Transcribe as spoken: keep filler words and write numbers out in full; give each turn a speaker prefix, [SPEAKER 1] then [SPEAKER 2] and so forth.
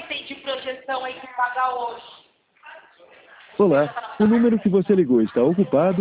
[SPEAKER 1] tem de projeção aí que pagar hoje?
[SPEAKER 2] Olá, o número que você ligou está ocupado.